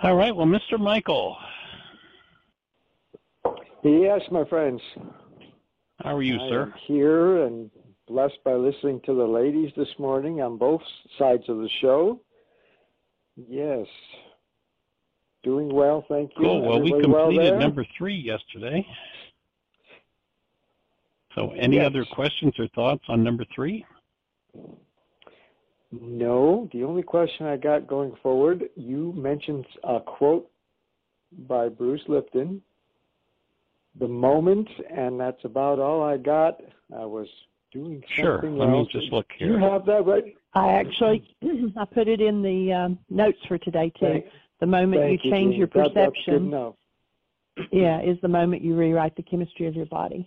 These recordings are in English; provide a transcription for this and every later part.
All right. Well, Mr. Michael. Yes, my friends. How are you, sir? I'm here and blessed by listening to the ladies this morning on both sides of the show. Yes. Doing well, thank you. Cool. Well, Everybody we completed well number 3 yesterday. So any other questions or thoughts on number 3? No. The only question I got going forward, you mentioned a quote by Bruce Lipton, the moment, and that's about all I got. I was doing something else. Let me just look here. Do you have that right? I put it in the notes for today, too. The moment you change your perception, that's good enough. Yeah, is the moment you rewrite the chemistry of your body.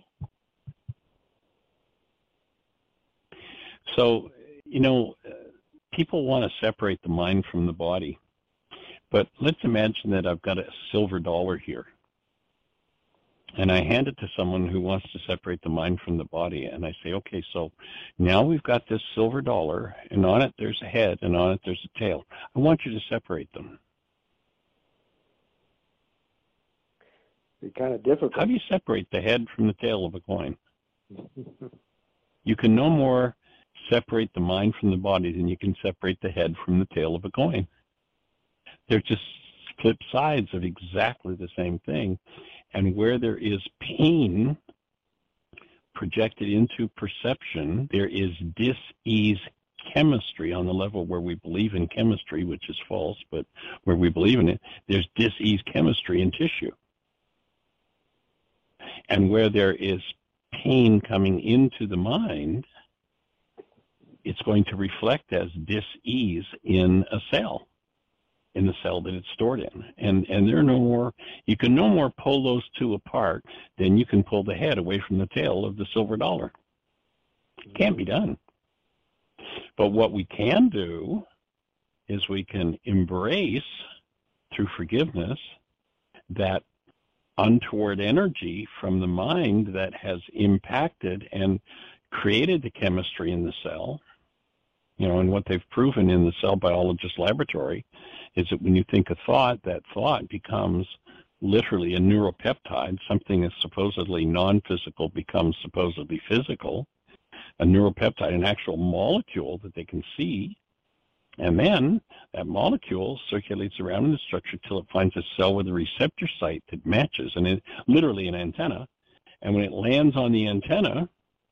So, people want to separate the mind from the body. But let's imagine that I've got a silver dollar here. And I hand it to someone who wants to separate the mind from the body. And I say, okay, so now we've got this silver dollar, and on it there's a head, and on it there's a tail. I want you to separate them. It's kind of difficult. How do you separate the head from the tail of a coin? You can no more separate the mind from the body than you can separate the head from the tail of a coin. They're just flip sides of exactly the same thing. And where there is pain projected into perception, there is dis-ease chemistry on the level where we believe in chemistry, which is false, but where we believe in it, there's dis-ease chemistry in tissue. And where there is pain coming into the mind, it's going to reflect as dis-ease in a cell, in the cell that it's stored in. And there are no more, you can no more pull those two apart than you can pull the head away from the tail of the silver dollar. It can't be done. But what we can do is we can embrace, through forgiveness, that untoward energy from the mind that has impacted and created the chemistry in the cell. And what they've proven in the cell biologist laboratory is that when you think a thought, that thought becomes literally a neuropeptide. Something that's supposedly non-physical becomes supposedly physical. A neuropeptide, an actual molecule that they can see. And then that molecule circulates around in the structure till it finds a cell with a receptor site that matches, and it literally an antenna. And when it lands on the antenna,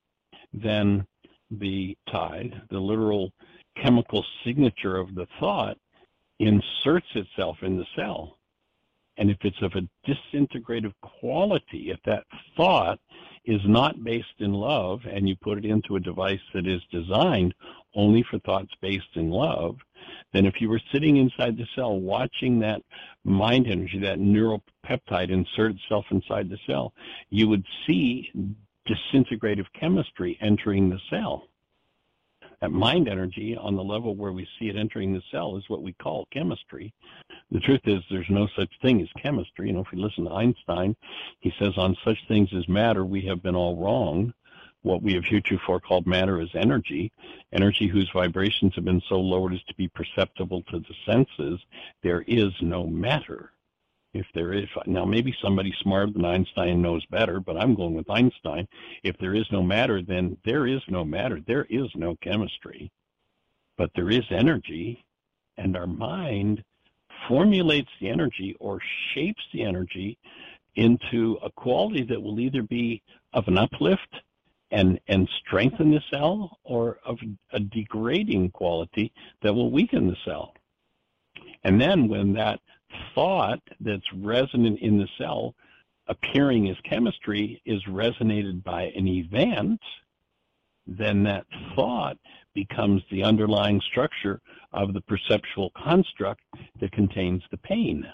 then the tide, the literal chemical signature of the thought, inserts itself in the cell. And if it's of a disintegrative quality, if that thought is not based in love and you put it into a device that is designed only for thoughts based in love, then if you were sitting inside the cell watching that mind energy, that neuropeptide insert itself inside the cell, you would see disintegrative chemistry entering the cell. That mind energy on the level where we see it entering the cell is what we call chemistry. The truth is there's no such thing as chemistry. If you listen to Einstein, he says on such things as matter, we have been all wrong. What we have heretofore called matter is energy, energy whose vibrations have been so lowered as to be perceptible to the senses. There is no matter. If there is, now maybe somebody smarter than Einstein knows better, but I'm going with Einstein. If there is no matter, then there is no matter. There is no chemistry, but there is energy, and our mind formulates the energy or shapes the energy into a quality that will either be of an uplift and strengthen the cell, or of a degrading quality that will weaken the cell. And then when that thought that's resonant in the cell appearing as chemistry is resonated by an event, then that thought becomes the underlying structure of the perceptual construct that contains the pain.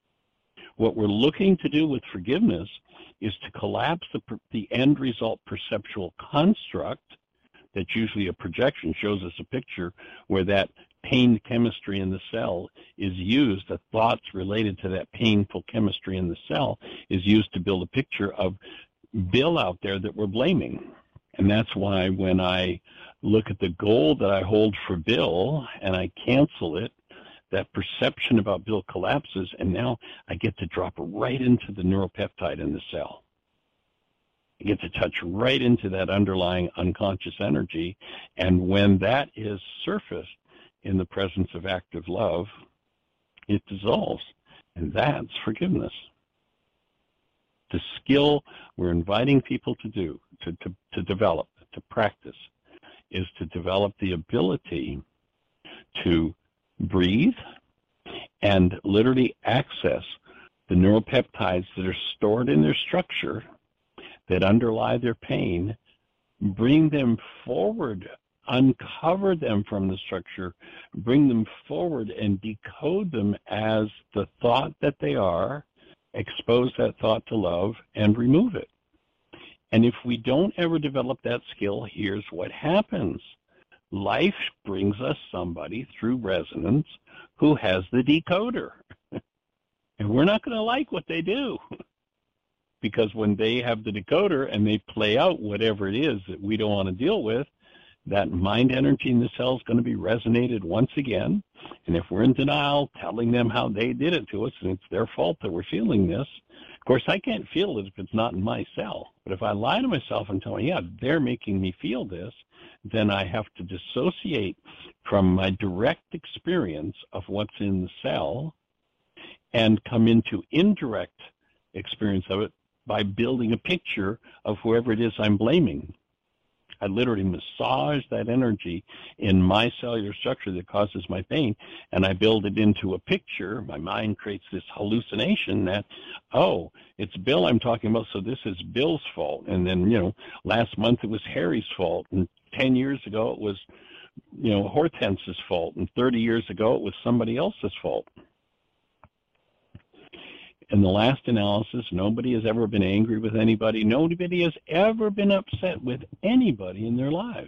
What we're looking to do with forgiveness is to collapse the end result perceptual construct. That's usually a projection, shows us a picture where that pain chemistry in the cell is used, the thoughts related to that painful chemistry in the cell is used to build a picture of Bill out there that we're blaming. And that's why when I look at the goal that I hold for Bill and I cancel it, that perception about Bill collapses, and now I get to drop right into the neuropeptide in the cell. I get to touch right into that underlying unconscious energy, and when that is surfaced in the presence of active love, it dissolves, and that's forgiveness. The skill we're inviting people to do, to develop, to practice, is to develop the ability to breathe and literally access the neuropeptides that are stored in their structure that underlie their pain, bring them forward, uncover them from the structure, bring them forward and decode them as the thought that they are, expose that thought to love, and remove it. And if we don't ever develop that skill, here's what happens. Life brings us somebody through resonance who has the decoder. And we're not going to like what they do. Because when they have the decoder and they play out whatever it is that we don't want to deal with, that mind energy in the cell is going to be resonated once again. And if we're in denial, telling them how they did it to us and it's their fault that we're feeling this, of course, I can't feel it if it's not in my cell. But if I lie to myself and tell me, yeah, they're making me feel this, then I have to dissociate from my direct experience of what's in the cell and come into indirect experience of it by building a picture of whoever it is I'm blaming. I literally massage that energy in my cellular structure that causes my pain, and I build it into a picture. My mind creates this hallucination that, oh, it's Bill I'm talking about, so this is Bill's fault. And then, last month it was Harry's fault, and 10 years ago it was, Hortense's fault, and 30 years ago it was somebody else's fault. In the last analysis, nobody has ever been angry with anybody. Nobody has ever been upset with anybody in their lives.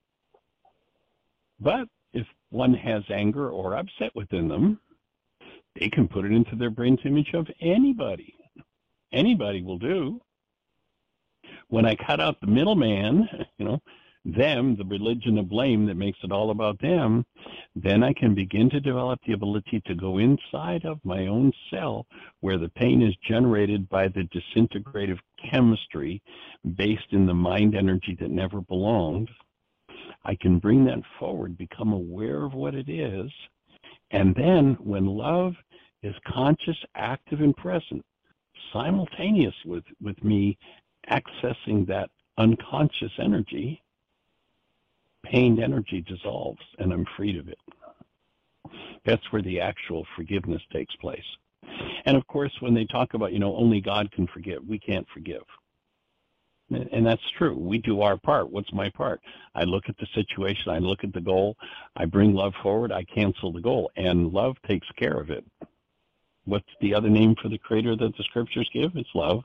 But if one has anger or upset within them, they can put it into their brain's image of anybody. Anybody will do. When I cut out the middleman, them, the religion of blame that makes it all about them, then I can begin to develop the ability to go inside of my own cell where the pain is generated by the disintegrative chemistry based in the mind energy that never belonged. I can bring that forward, become aware of what it is, and then when love is conscious, active, and present, simultaneous with me accessing that unconscious energy, pained energy dissolves and I'm freed of it. That's where the actual forgiveness takes place. And of course, when they talk about, only God can forgive, we can't forgive. And that's true. We do our part. What's my part? I look at the situation, I look at the goal, I bring love forward, I cancel the goal, and love takes care of it. What's the other name for the creator that the scriptures give? It's love.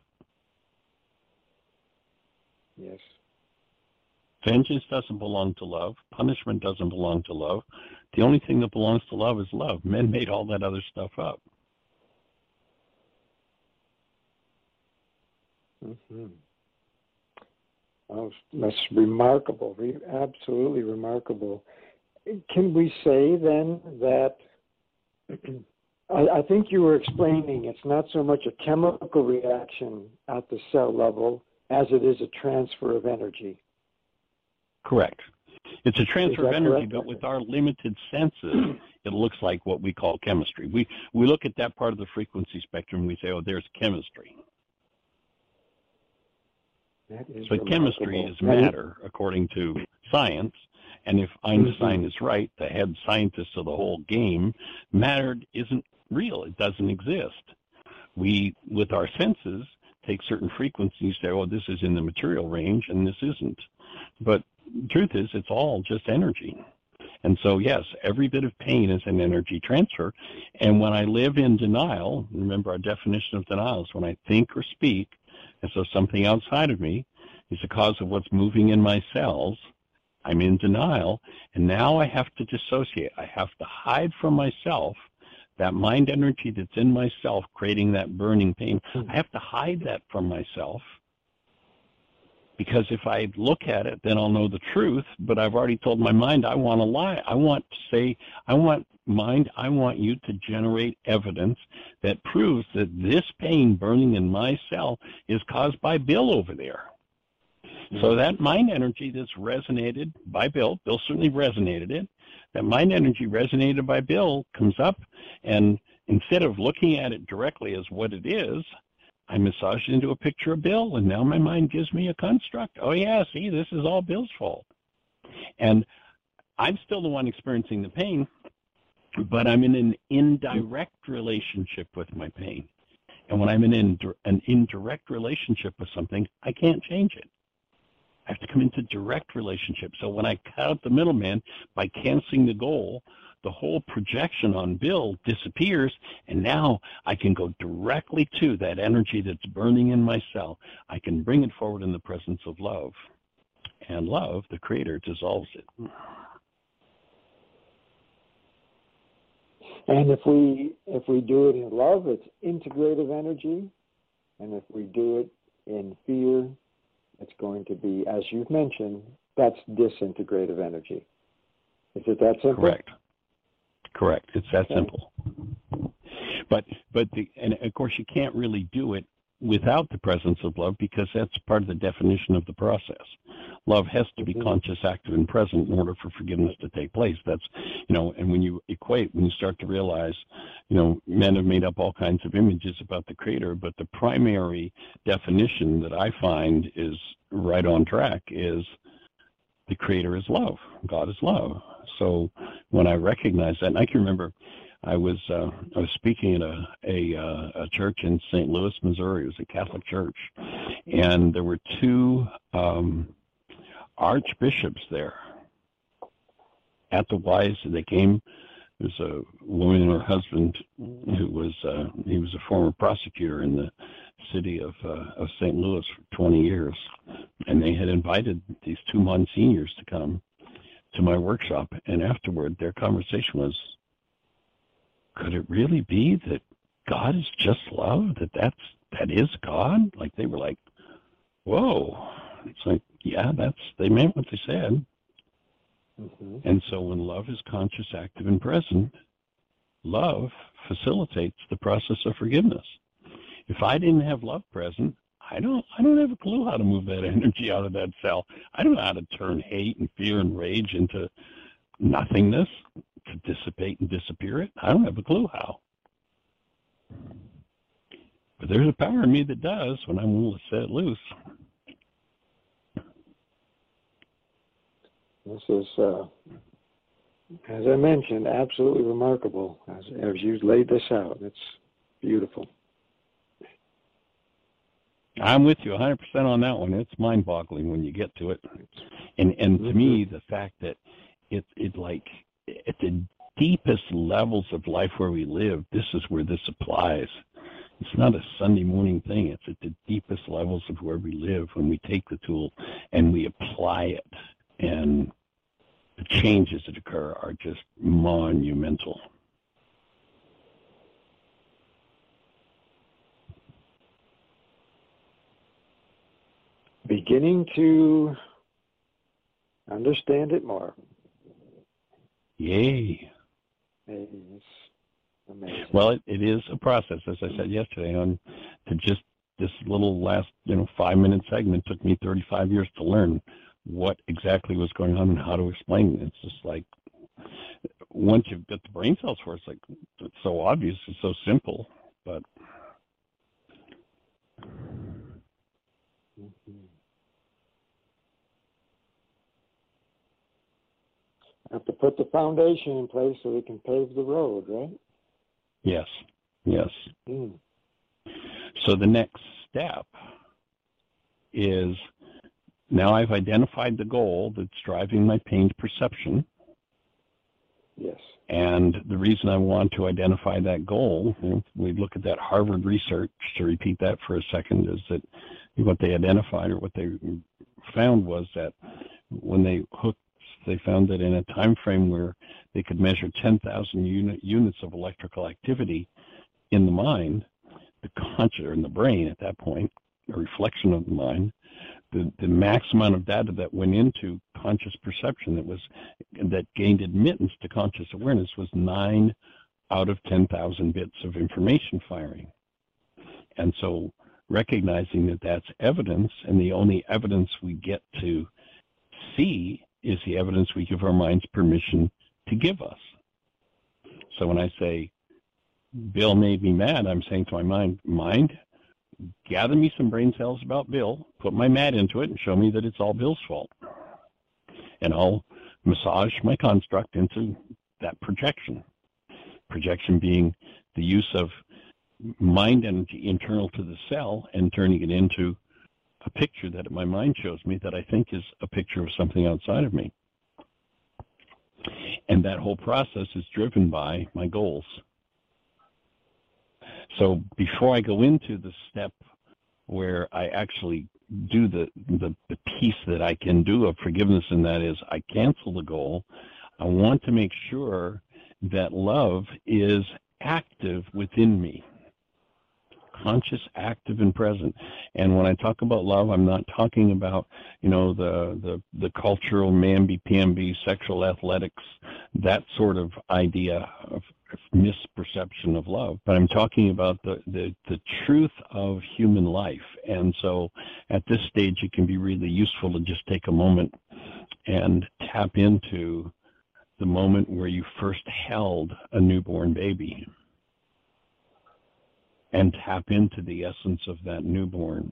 Yes. Vengeance doesn't belong to love. Punishment doesn't belong to love. The only thing that belongs to love is love. Men made all that other stuff up. Mm-hmm. Oh, that's remarkable, absolutely remarkable. Can we say then that, I think you were explaining it's not so much a chemical reaction at the cell level as it is a transfer of energy? Correct. It's a transfer of energy, correct? but with our limited senses, it looks like what we call chemistry. We look at that part of the frequency spectrum and we say, oh, there's chemistry. But chemistry is matter, according to science. And if Einstein is right, the head scientist of the whole game, matter isn't real. It doesn't exist. We, with our senses, take certain frequencies, say, oh, this is in the material range, and this isn't. But the truth is, it's all just energy. And so, yes, every bit of pain is an energy transfer. And when I live in denial, remember our definition of denial is when I think or speak as though something outside of me is the cause of what's moving in my cells, I'm in denial. And now I have to dissociate. I have to hide from myself that mind energy that's in myself creating that burning pain. I have to hide that from myself Because if I look at it, then I'll know the truth, but I've already told my mind I want to lie. I want to say, I want you to generate evidence that proves that this pain burning in my cell is caused by Bill over there. So that mind energy that's resonated by Bill certainly resonated it, that mind energy resonated by Bill comes up, and instead of looking at it directly as what it is, I massage it into a picture of Bill, and now my mind gives me a construct. Oh, yeah, see, this is all Bill's fault. And I'm still the one experiencing the pain, but I'm in an indirect relationship with my pain. And when I'm in an indirect relationship with something, I can't change it. I have to come into direct relationship. So when I cut out the middleman by canceling the goal, the whole projection on Bill disappears, and now I can go directly to that energy that's burning in my cell. I can bring it forward in the presence of love. And love, the Creator, dissolves it. And if we do it in love, it's integrative energy. And if we do it in fear, it's going to be, as you've mentioned, that's disintegrative energy. Is it that simple? Correct. It's that simple. But and of course you can't really do it without the presence of love, because that's part of the definition of the process. Love has to be conscious, active, and present in order for forgiveness to take place. That's, and when you start to realize, men have made up all kinds of images about the Creator, but the primary definition that I find is right on track is the Creator is love. God is love. So when I recognize that, and I can remember I was speaking at a church in St. Louis, Missouri. It was a Catholic church, and there were two archbishops there at the Wise. They came. There was a woman and her husband who was he was a former prosecutor in the city of St. Louis for 20 years, and they had invited these two monsignors to come to my workshop. And afterward, their conversation was, could it really be that God is just love? That is God? Like, they were like, whoa. It's like, yeah, they meant what they said. Mm-hmm. And so when love is conscious, active, and present, love facilitates the process of forgiveness. If I didn't have love present, I don't have a clue how to move that energy out of that cell. I don't know how to turn hate and fear and rage into nothingness, to dissipate and disappear it. I don't have a clue how. But there's a power in me that does when I'm willing to set it loose. This is, as I mentioned, absolutely remarkable as you laid this out. It's beautiful. I'm with you 100% on that one. It's mind-boggling when you get to it. And to me, the fact that it like at the deepest levels of life where we live, this is where this applies. It's not a Sunday morning thing. It's at the deepest levels of where we live when we take the tool and we apply it. And the changes that occur are just monumental. Beginning to understand it more. Yay. It's amazing. Well, it is a process, as I said yesterday, to just this little last 5-minute segment took me 35 years to learn what exactly was going on and how to explain it. It's just like, once you've got the brain cells for it, it's like, it's so obvious, it's so simple, but... Mm-hmm. Have to put the foundation in place so we can pave the road, right? Yes. Mm. So the next step is, now I've identified the goal that's driving my pain perception. Yes. And the reason I want to identify that goal, we look at that Harvard research, to repeat that for a second, is that what they identified, or what they found, was that when they found that in a time frame where they could measure 10,000 units of electrical activity in the mind, the conscious, or in the brain at that point, a reflection of the mind, the max amount of data that went into conscious perception that gained admittance to conscious awareness was 9 out of 10,000 bits of information firing. And so recognizing that that's evidence, and the only evidence we get to see is the evidence we give our minds permission to give us. So when I say, Bill made me mad, I'm saying to my mind, gather me some brain cells about Bill, put my mad into it, and show me that it's all Bill's fault. And I'll massage my construct into that projection. Projection being the use of mind energy internal to the cell and turning it into a picture that my mind shows me that I think is a picture of something outside of me. And that whole process is driven by my goals. So before I go into the step where I actually do the piece that I can do of forgiveness, and that is I cancel the goal, I want to make sure that love is active within me. Conscious, active, and present. And when I talk about love, I'm not talking about, the cultural mamby-pamby, sexual athletics, that sort of idea of misperception of love. But I'm talking about the truth of human life. And so at this stage, it can be really useful to just take a moment and tap into the moment where you first held a newborn baby. And tap into the essence of that newborn.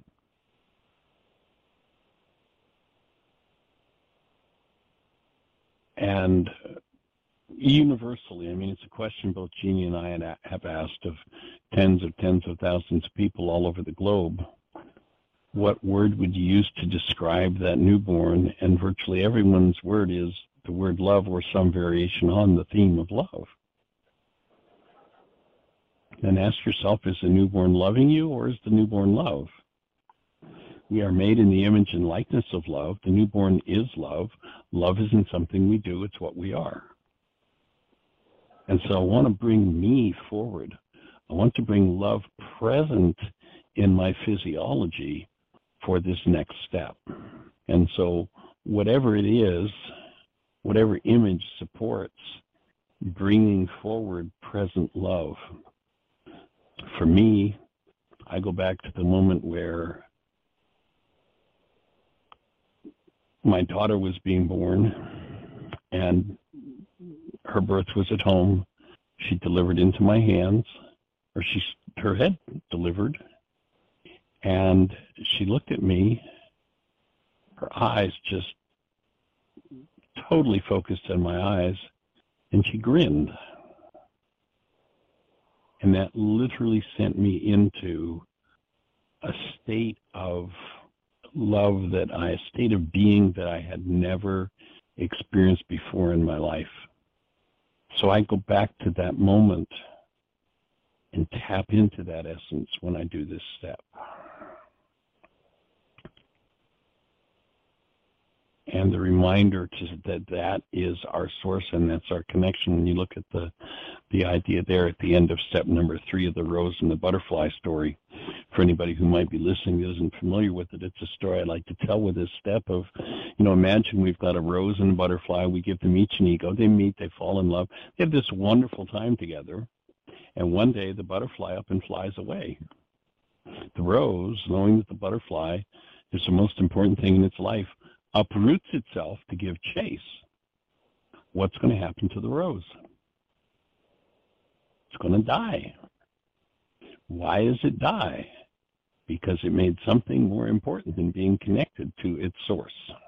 And universally, it's a question both Jeannie and I have asked of tens of thousands of people all over the globe. What word would you use to describe that newborn? And virtually everyone's word is the word love or some variation on the theme of love. Then ask yourself, is the newborn loving you, or is the newborn love? We are made in the image and likeness of love. The newborn is love. Love isn't something we do, it's what we are. And so I want to bring me forward. I want to bring love present in my physiology for this next step. And so whatever it is, whatever image supports bringing forward present love. For me, I go back to the moment where my daughter was being born and her birth was at home. She delivered into my hands, or her head delivered, and she looked at me, her eyes just totally focused on my eyes, and she grinned. And that literally sent me into a state of love, a state of being that I had never experienced before in my life. So I go back to that moment and tap into that essence when I do this step. And the reminder that is our source and that's our connection. When you look at the idea there at the end of step number 3 of the rose and the butterfly story, for anybody who might be listening that isn't familiar with it, it's a story I like to tell with this step of, imagine we've got a rose and a butterfly. We give them each an ego. They meet, they fall in love. They have this wonderful time together. And one day the butterfly up and flies away. The rose, knowing that the butterfly is the most important thing in its life, uproots itself to give chase. What's going to happen to the rose? It's going to die. Why does it die? Because it made something more important than being connected to its source.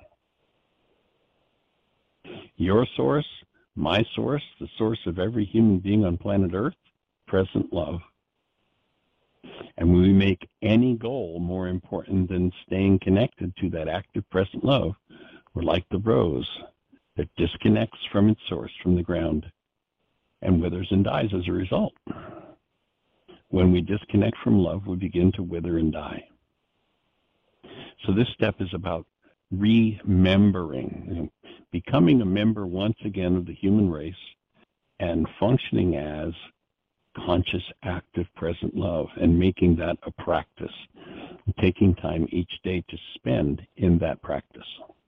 Your source, my source, the source of every human being on planet Earth, present love. And when we make any goal more important than staying connected to that active present love, we're like the rose that disconnects from its source, from the ground, and withers and dies as a result. When we disconnect from love, we begin to wither and die. So this step is about remembering, becoming a member once again of the human race and functioning as conscious, active, present love, and making that a practice. taking time each day to spend in that practice.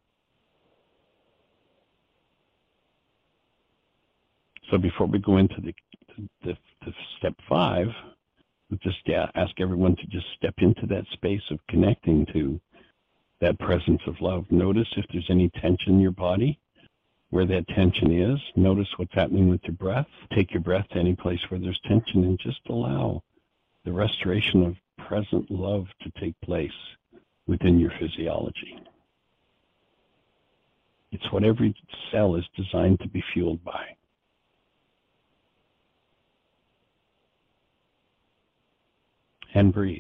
So before we go into the step 5, just ask everyone to just step into that space of connecting to that presence of love. Notice if there's any tension in your body, where that tension is. Notice what's happening with your breath. Take your breath to any place where there's tension and just allow the restoration of present love to take place within your physiology. It's what every cell is designed to be fueled by. And breathe.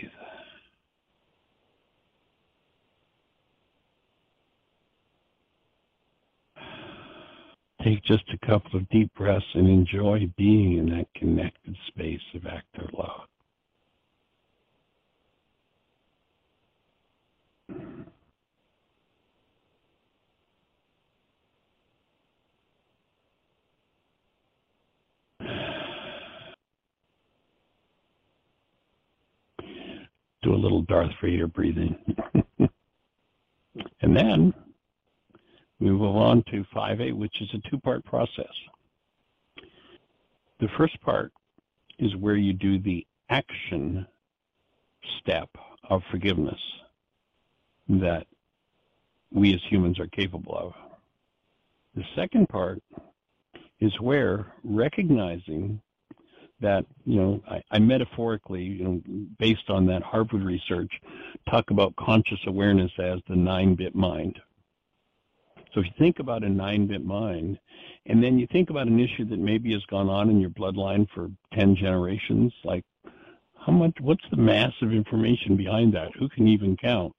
Take just a couple of deep breaths and enjoy being in that connected space of active love. Do a little Darth Vader breathing. And then we move on to 5A, which is a 2-part process. The first part is where you do the action step of forgiveness that we as humans are capable of. The second part is where recognizing that, I metaphorically, based on that Harvard research, talk about conscious awareness as the 9-bit mind. So if you think about a 9-bit mind, and then you think about an issue that maybe has gone on in your bloodline for 10 generations, like what's the mass of information behind that? Who can even count?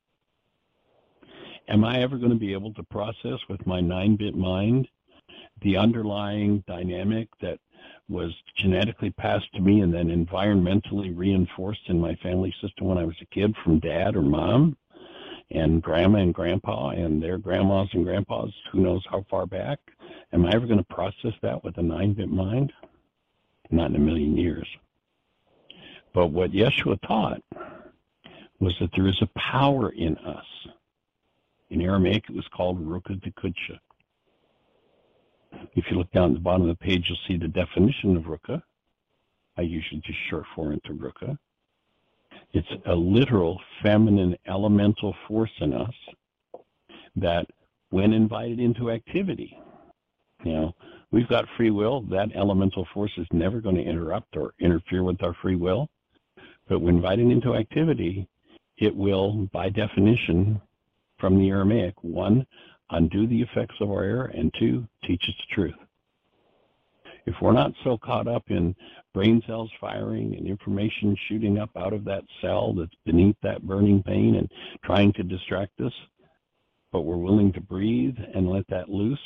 Am I ever going to be able to process with my 9-bit mind the underlying dynamic that was genetically passed to me and then environmentally reinforced in my family system when I was a kid from dad or mom and grandma and grandpa and their grandmas and grandpas, who knows how far back? Am I ever going to process that with a 9-bit mind? Not in a million years. But what Yeshua taught was that there is a power in us. In Aramaic, it was called Ruka Dekudsha. If you look down at the bottom of the page, you'll see the definition of Ruka. I usually just short form it to Ruka. It's a literal feminine elemental force in us that, when invited into activity, we've got free will. That elemental force is never going to interrupt or interfere with our free will. But when invited into activity, it will, by definition, from the Aramaic, 1, undo the effects of our error, and 2, teach us the truth. If we're not so caught up in brain cells firing and information shooting up out of that cell that's beneath that burning pain and trying to distract us, but we're willing to breathe and let that loose,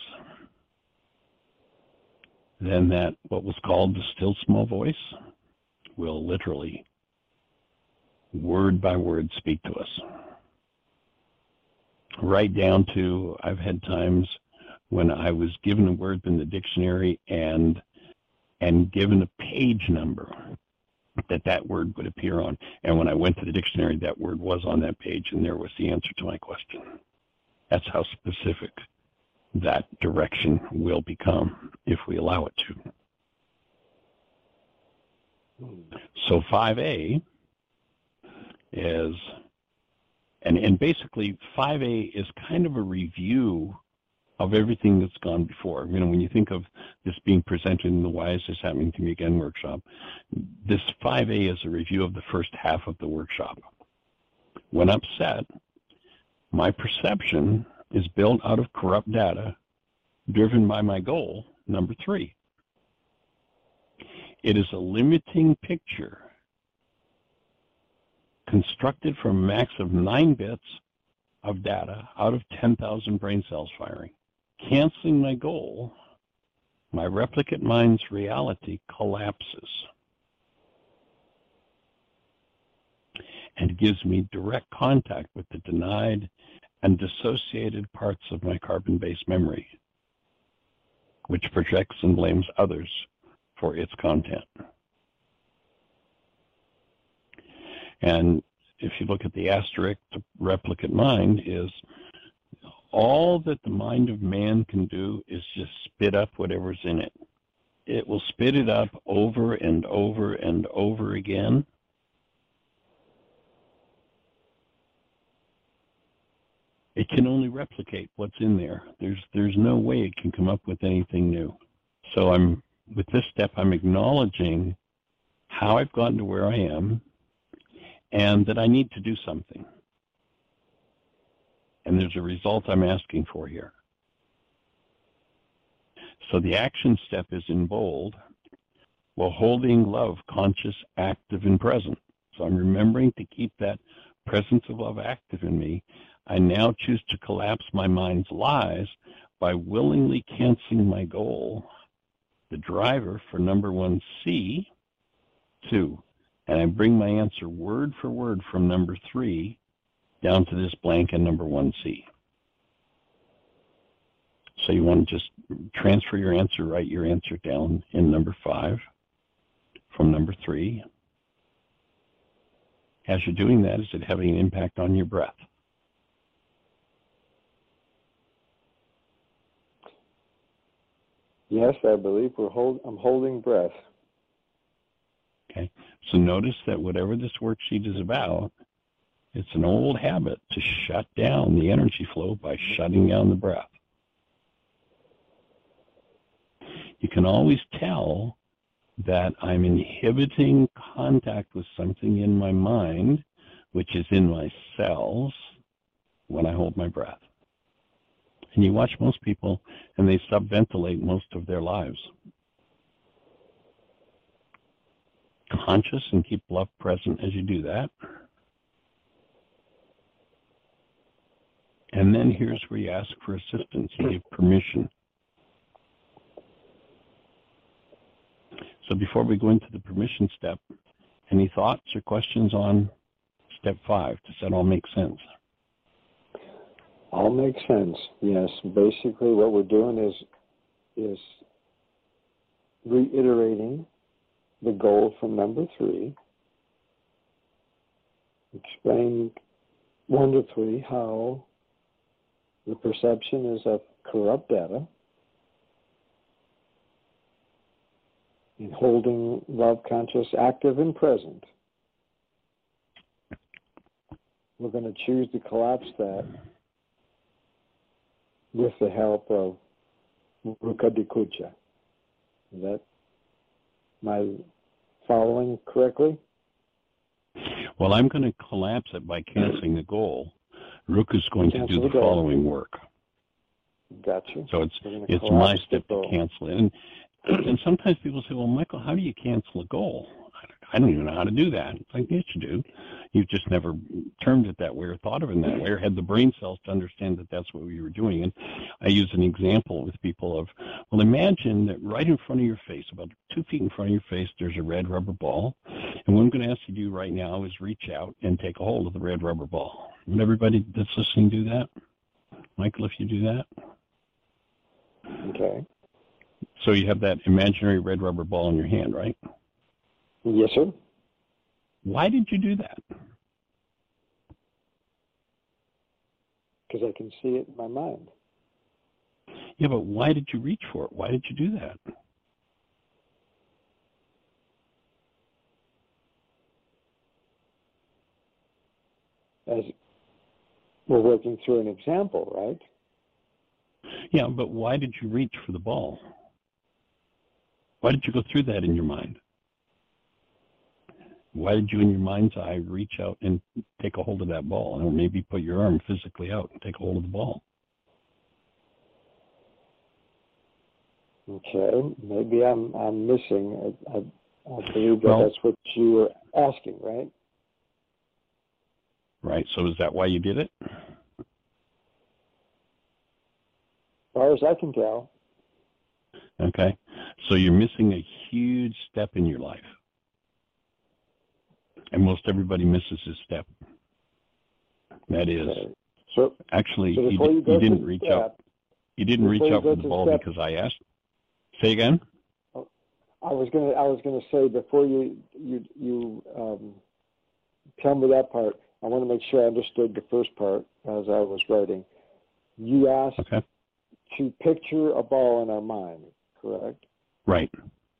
then that, what was called the still small voice, will literally, word by word, speak to us. Right down to, I've had times when I was given a word in the dictionary and given a page number that word would appear on. And when I went to the dictionary, that word was on that page, and there was the answer to my question. That's how specific that direction will become if we allow it to. So 5A is... And basically, 5A is kind of a review of everything that's gone before. When you think of this being presented in the Why Is This Happening to Me Again workshop, this 5A is a review of the first half of the workshop. When upset, my perception is built out of corrupt data driven by my goal, number 3. It is a limiting picture constructed from a max of 9 bits of data out of 10,000 brain cells firing. Canceling my goal, my replicate mind's reality collapses and gives me direct contact with the denied and dissociated parts of my carbon-based memory, which projects and blames others for its content. And if you look at the asterisk, the replicate mind is all that the mind of man can do is just spit up whatever's in it. It will spit it up over and over and over again. It can only replicate what's in there. There's no way it can come up with anything new. So with this step, I'm acknowledging how I've gotten to where I am and that I need to do something. And there's a result I'm asking for here. So the action step is in bold, while holding love conscious, active, and present. So I'm remembering to keep that presence of love active in me. I now choose to collapse my mind's lies by willingly canceling my goal, the driver for number 1C, 2. And I bring my answer word for word from number 3 down to this blank and number 1C. So you want to just transfer your answer, write your answer down in number 5 from number 3. As you're doing that, is it having an impact on your breath? Yes, I believe I'm holding breath. Okay, so notice that whatever this worksheet is about, it's an old habit to shut down the energy flow by shutting down the breath. You can always tell that I'm inhibiting contact with something in my mind, which is in my cells, when I hold my breath. And you watch most people, and they subventilate most of their lives. Conscious and keep love present as you do that. And then here's where you ask for assistance. You give permission. So before we go into the permission step, any thoughts or questions on step 5? Does that all make sense? All makes sense, yes. Basically what we're doing is reiterating the goal from number 3, explain wonderfully how the perception is of corrupt data, and holding love conscious, active, and present. We're going to choose to collapse that with the help of Rukadikucha. Is that my following correctly? Well, I'm going to collapse it by canceling the goal. Ruka's going to do the following work. Gotcha. So it's my step to cancel it. And sometimes people say, well, Michael, how do you cancel a goal? I don't even know how to do that. It's like, yes, you do. You've just never termed it that way or thought of it in that way or had the brain cells to understand that that's what you were doing. And I use an example with people of, well, imagine that right in front of your face, about 2 feet in front of your face, there's a red rubber ball. And what I'm going to ask you to do right now is reach out and take a hold of the red rubber ball. Would everybody that's listening do that? Michael, if you do that? Okay. So you have that imaginary red rubber ball in your hand, right? Yes, sir. Why did you do that? Because I can see it in my mind. Yeah, but why did you reach for it? Why did you do that? As we're working through an example, right? Yeah, but why did you reach for the ball? Why did you go through that in your mind? Why did you, in your mind's eye, reach out and take a hold of that ball, or maybe put your arm physically out and take a hold of the ball? Okay, maybe I'm missing. I believe that's what you were asking, right? Right. So is that why you did it? As far as I can tell. Okay. So you're missing a huge step in your life. And most everybody misses this step. That is, so actually, so you didn't reach out. You didn't reach out for the ball because I asked. Say again. I was gonna say before you tell me that part. I want to make sure I understood the first part as I was writing. You asked to picture a ball in our mind, correct? Right.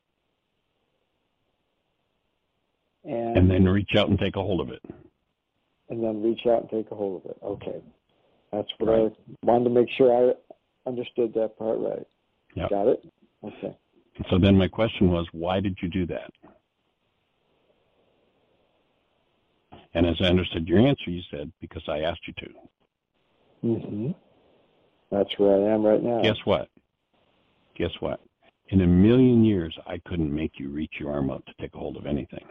And then reach out and take a hold of it. And then reach out and take a hold of it. Okay. That's what I wanted to make sure I understood that part right. Yep. Got it? Okay. So then my question was, why did you do that? And as I understood your answer, you said, because I asked you to. Mm-hmm. That's where I am right now. Guess what? Guess what? In a million years, I couldn't make you reach your arm up to take a hold of anything.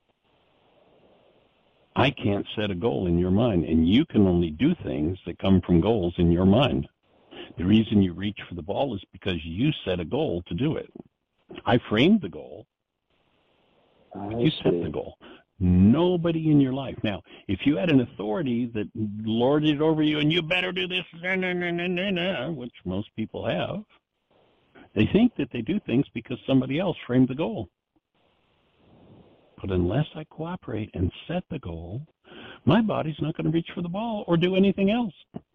I can't set a goal in your mind, and you can only do things that come from goals in your mind. The reason you reach for the ball is because you set a goal to do it. I framed the goal, but you set the goal. Nobody in your life. Now, if you had an authority that lorded over you and you better do this, which most people have, they think that they do things because somebody else framed the goal. But unless I cooperate and set the goal, my body's not going to reach for the ball or do anything else.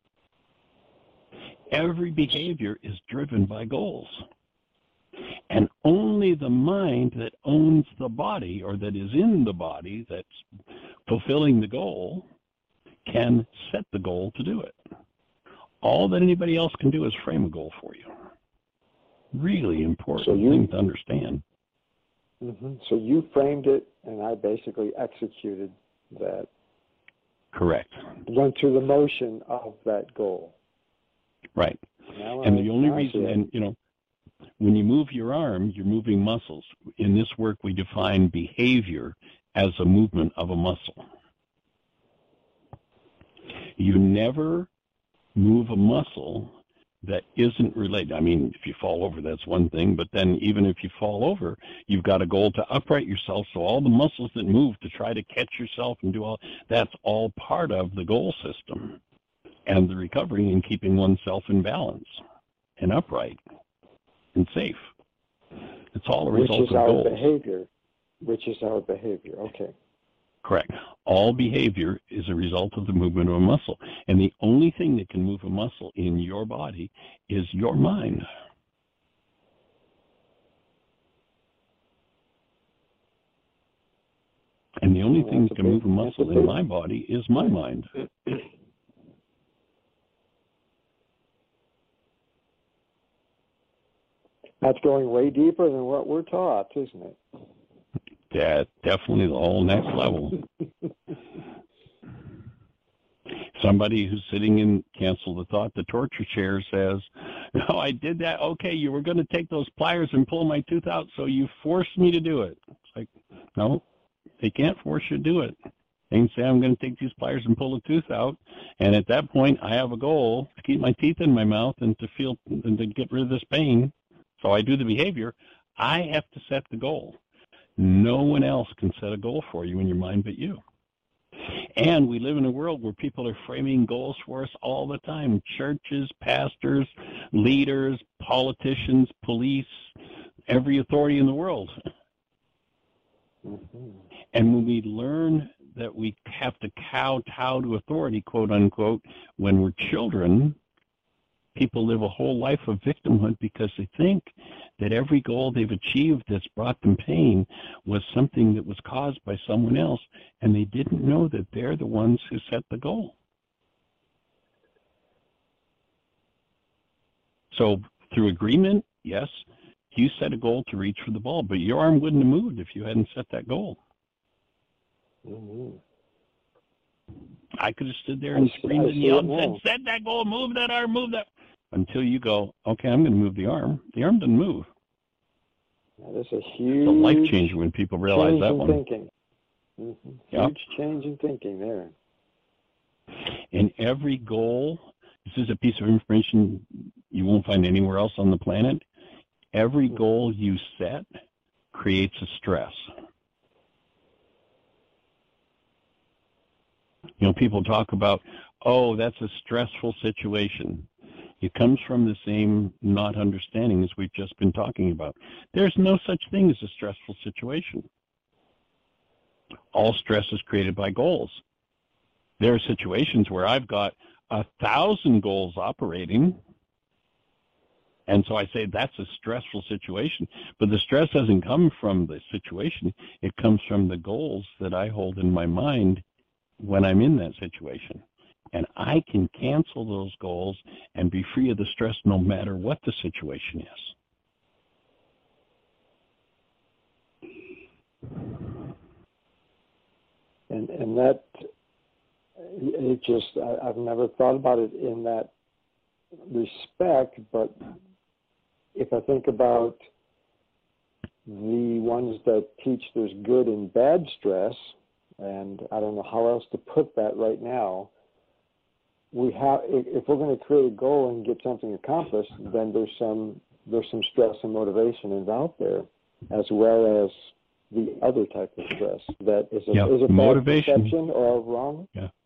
Every behavior is driven by goals. And only the mind that owns the body, or that is in the body that's fulfilling the goal, can set the goal to do it. All that anybody else can do is frame a goal for you. Really important thing to understand. Mm-hmm. So you framed it, and I basically executed that. Correct. Went through the motion of that goal. Right. And the only reason, and you know, when you move your arm, you're moving muscles. In this work, we define behavior as a movement of a muscle. You never move a muscle that isn't related. I mean, if you fall over, that's one thing, but then even if you fall over, you've got a goal to upright yourself, so all the muscles that move to try to catch yourself and do all, that's all part of the goal system and the recovery and keeping oneself in balance and upright and safe. It's all a result of goals. Which is our behavior. Okay. Correct. All behavior is a result of the movement of a muscle. And the only thing that can move a muscle in your body is your mind. And the only thing that can move a muscle in my body is my mind. That's going way deeper than what we're taught, isn't it? Yeah, definitely the whole next level. Somebody who's sitting in, cancel the thought, the torture chair says, no, I did that. Okay, you were going to take those pliers and pull my tooth out, so you forced me to do it. It's like, no, they can't force you to do it. They can say, I'm going to take these pliers and pull a tooth out, and at that point, I have a goal to keep my teeth in my mouth and to feel and to get rid of this pain. So I do the behavior. I have to set the goal. No one else can set a goal for you in your mind but you. And we live in a world where people are framing goals for us all the time. Churches, pastors, leaders, politicians, police, every authority in the world. Mm-hmm. And when we learn that we have to kowtow to authority, quote unquote, when we're children, people live a whole life of victimhood because they think that every goal they've achieved that's brought them pain was something that was caused by someone else, and they didn't know that they're the ones who set the goal. So through agreement, yes, you set a goal to reach for the ball, but your arm wouldn't have moved if you hadn't set that goal. Mm-hmm. I could have stood there and screamed and yelled and said, set that goal, move that arm, move that. Until you go, okay, I'm going to move the arm. The arm doesn't move. Now, that's a huge it's a life changer when people realize that one. Thinking. Mm-hmm. Yep. Huge change in thinking there. And every goal, this is a piece of information you won't find anywhere else on the planet. Every goal you set creates a stress. You know, people talk about, oh, that's a stressful situation. It comes from the same not understanding as we've just been talking about. There's no such thing as a stressful situation. All stress is created by goals. There are situations where I've got 1,000 goals operating, and so I say that's a stressful situation. But the stress doesn't come from the situation. It comes from the goals that I hold in my mind when I'm in that situation. And I can cancel those goals and be free of the stress no matter what the situation is. And that, it just, I've never thought about it in that respect, but if I think about the ones that teach there's good and bad stress, and I don't know how else to put that right now, we have, if we're going to create a goal and get something accomplished, then there's some stress and motivation involved there, as well as the other type of stress that is a motivation, bad perception or wrong.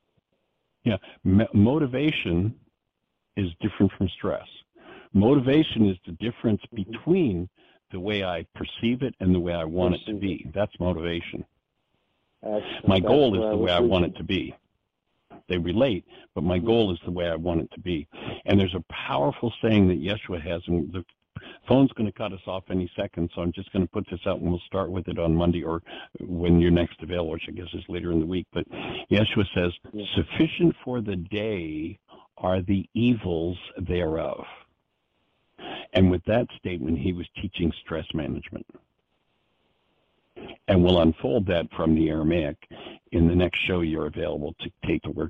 Motivation is different from stress. Motivation is the difference between the way I perceive it and the way I want it to be. That's motivation. My goal is the way I want it to be. They relate, but my goal is the way I want it to be. And there's a powerful saying that Yeshua has, and the phone's going to cut us off any second, so I'm just going to put this out, and we'll start with it on Monday or when you're next available, which I guess is later in the week. But Yeshua says, sufficient for the day are the evils thereof. And with that statement, he was teaching stress management. And we'll unfold that from the Aramaic in the next show you're available to take the worksheet.